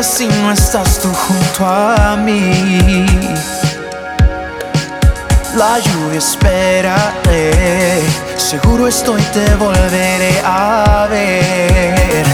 día si no estás tú junto a mí. La lluvia esperaré, seguro estoy te volveré a ver.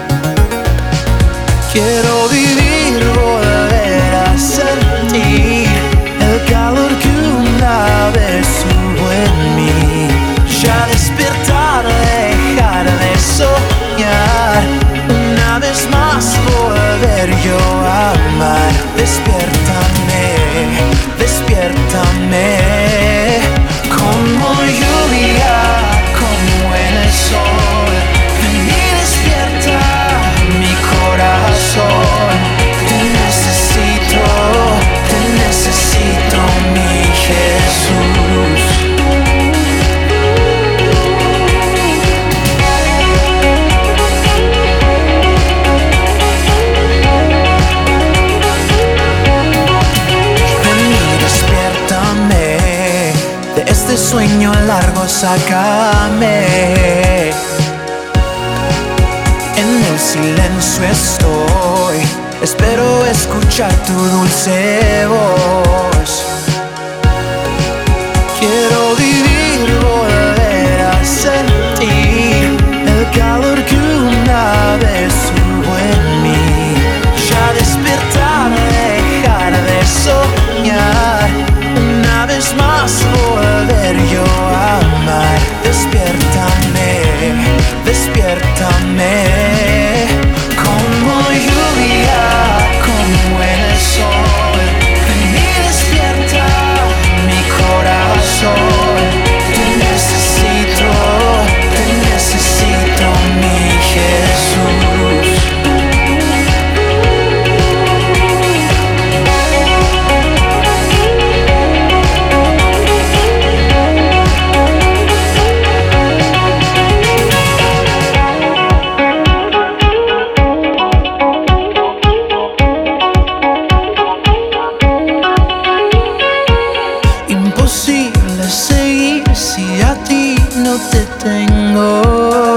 Quiero vivir, volver a sentir el calor que una vez hubo en mí. Ya despertar, dejar de soñar, una vez más volver yo a amar. Despiértame, despiértame, como lluvia, como el sol. Ven y despierta mi corazón. Te necesito, mi Jesús. De este sueño largo sácame. En el silencio estoy, espero escuchar tu dulce voz. Quiero vivir, volver a sentir el calor que una vez hubo en mí. Ya despertar, dejar de soñar, una vez más volver yo a amar. Despiértame, despiértame, como lluvia, como el sol. Ven y despierta mi corazón. Te necesito, mi Jesús. Imposible seguir si a ti no te tengo.